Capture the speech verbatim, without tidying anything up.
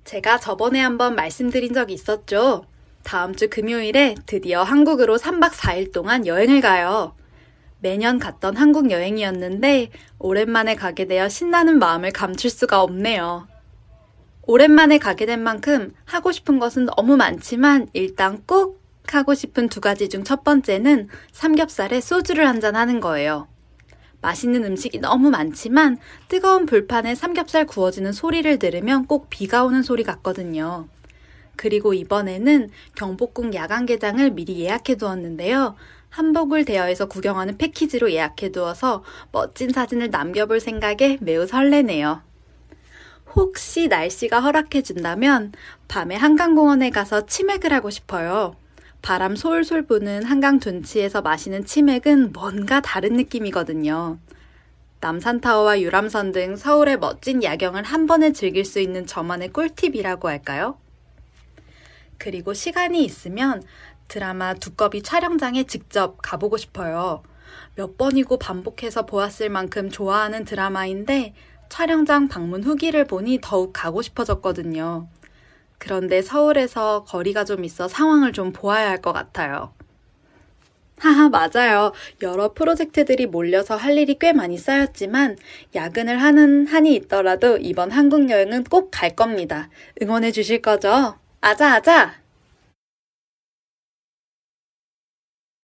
제가 저번에 한번 말씀드린 적이 있었죠. 다음 주 금요일에 드디어 한국으로 삼 박 사 일 동안 여행을 가요. 매년 갔던 한국 여행이었는데 오랜만에 가게 되어 신나는 마음을 감출 수가 없네요. 오랜만에 가게 된 만큼 하고 싶은 것은 너무 많지만 일단 꼭 하고 싶은 두 가지 중 첫 번째는 삼겹살에 소주를 한잔 하는 거예요. 맛있는 음식이 너무 많지만 뜨거운 불판에 삼겹살 구워지는 소리를 들으면 꼭 비가 오는 소리 같거든요. 그리고 이번에는 경복궁 야간개장을 미리 예약해 두었는데요. 한복을 대여해서 구경하는 패키지로 예약해 두어서 멋진 사진을 남겨볼 생각에 매우 설레네요. 혹시 날씨가 허락해 준다면 밤에 한강공원에 가서 치맥을 하고 싶어요. 바람 솔솔 부는 한강 둔치에서 마시는 치맥은 뭔가 다른 느낌이거든요. 남산타워와 유람선 등 서울의 멋진 야경을 한 번에 즐길 수 있는 저만의 꿀팁이라고 할까요? 그리고 시간이 있으면 드라마 두꺼비 촬영장에 직접 가보고 싶어요. 몇 번이고 반복해서 보았을 만큼 좋아하는 드라마인데 촬영장 방문 후기를 보니 더욱 가고 싶어졌거든요. 그런데 서울에서 거리가 좀 있어 상황을 좀 보아야 할 것 같아요. 하하, 맞아요. 여러 프로젝트들이 몰려서 할 일이 꽤 많이 쌓였지만 야근을 하는 한이 있더라도 이번 한국 여행은 꼭 갈 겁니다. 응원해 주실 거죠? 아자아자!